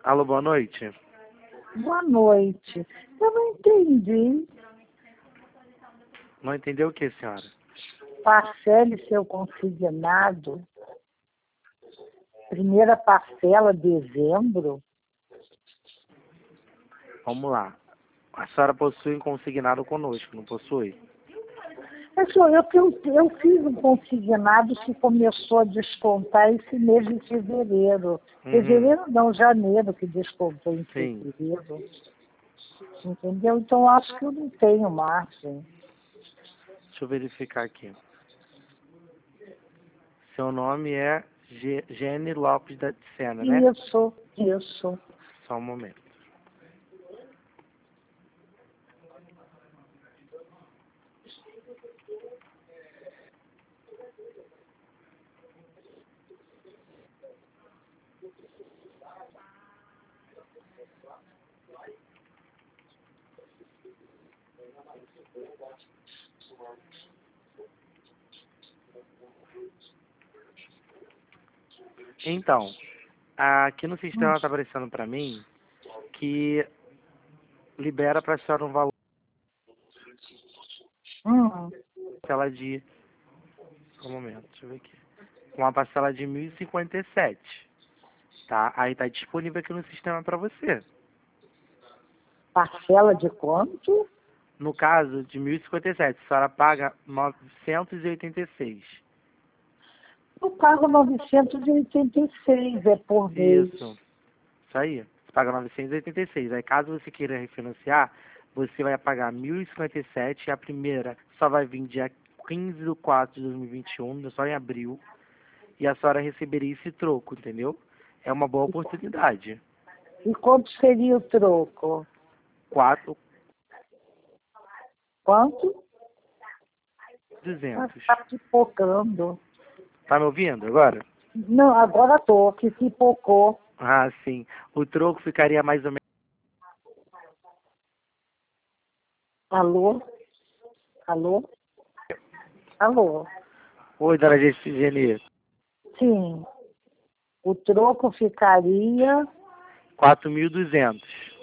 Alô, boa noite. Boa noite. Eu não entendi. Não entendeu o que, senhora? Parcele seu consignado. Primeira parcela, dezembro. Vamos lá. A senhora possui um consignado conosco, não possui? Eu fiz um consignado que começou a descontar esse mês de fevereiro. Fevereiro não, janeiro que descontou em Sim. fevereiro. Entendeu? Então acho que eu não tenho margem. Deixa eu verificar aqui. Seu nome é Gene Lopes da Sena, né? Isso. Só um momento. Então, aqui no sistema está aparecendo para mim que libera para a senhora um valor parcela de... Só um momento, deixa eu ver aqui. Uma parcela de 1.057, tá? Aí tá disponível aqui no sistema para você. Parcela de quanto? No caso de 1.057, a senhora paga 986. Eu pago 986, é por mês. Isso aí. Você paga 986. Aí caso você queira refinanciar, você vai pagar 1.057 e a primeira só vai vir dia 15 de 4 de 2021, só em abril. E a senhora receberia esse troco, entendeu? É uma boa oportunidade. E quanto seria o troco? 4.200. Quanto? Está pipocando. Tá me ouvindo agora? Não, agora estou, que pipocou. Ah, sim. O troco ficaria mais ou menos... Alô? Alô? Alô? Oi, dona Geni. Sim. O troco ficaria... 4.200.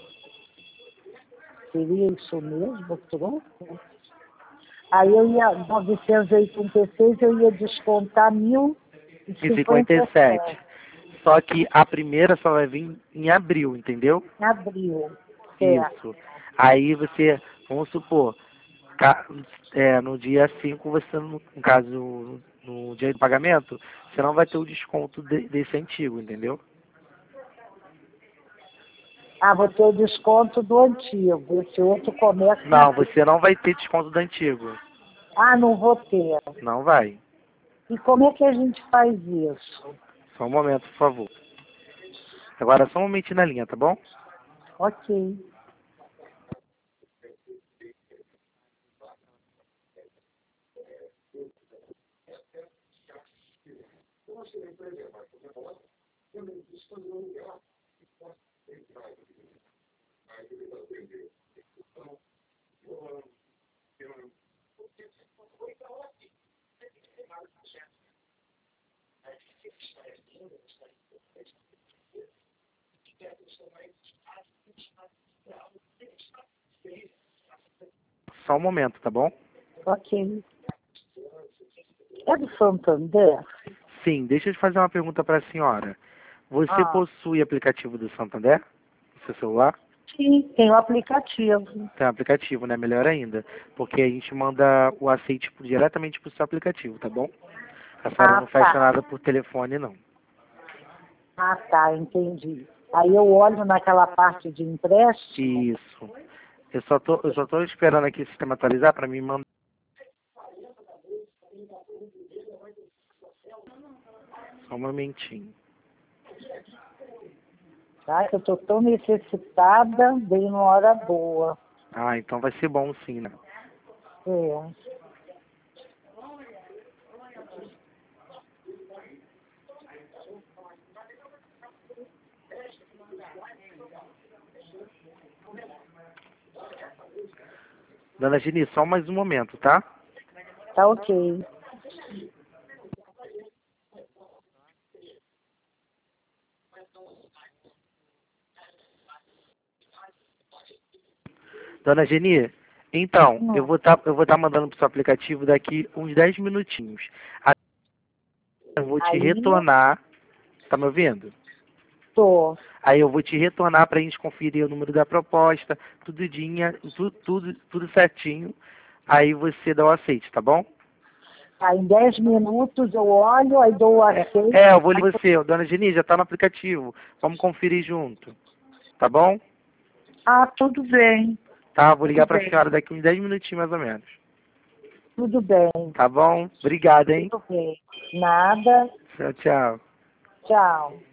Seria isso mesmo, o troco? Aí eu ia, 986, eu ia descontar 1.057. Só que a primeira só vai vir em abril, entendeu? Em abril. Certo. Isso. Aí você, vamos supor, no dia 5 você, no caso, no dia do pagamento, você não vai ter o desconto desse antigo, entendeu? Ah, vou ter o desconto do antigo. Esse outro começa... Não, você não vai ter desconto do antigo. Ah, não vou ter. Não vai. E como é que a gente faz isso? Só um momento, por favor. Agora só um momentinho na linha, tá bom? Ok. Só um momento, tá bom? Ok. É do Santander? Sim, deixa eu te fazer uma pergunta para a senhora. Você possui aplicativo do Santander no seu celular? Sim, tem o aplicativo. Tem aplicativo, né? Melhor ainda. Porque a gente manda o aceite diretamente pro seu aplicativo, tá bom? A senhora não fecha nada por telefone, não. Ah, tá, entendi. Aí eu olho naquela parte de empréstimo. Isso. Eu só tô esperando aqui o sistema atualizar para me mandar. Só um momentinho. Tá? Eu estou tão necessitada, bem numa hora boa. Ah, então vai ser bom sim, né? É. Dona Geni, só mais um momento, tá? Tá ok. Dona Geni, então, eu vou tá mandando pro seu aplicativo daqui uns 10 minutinhos. Aí eu vou te Aí, retornar. Tá me ouvindo? tô. Aí eu vou te retornar pra gente conferir o número da proposta, tudo certinho. Aí você dá o aceite, tá bom? Aí em 10 minutos eu olho, aí dou o aceite. Eu vou ligar você. Dona Geni, já tá no aplicativo. Vamos conferir junto. Tá bom? Ah, tudo bem. Tá, vou ligar Tudo pra bem. senhora daqui uns 10 minutinhos mais ou menos. Tudo bem. Tá bom? Obrigado, hein? Tudo bem. Nada. Tchau, tchau. Tchau.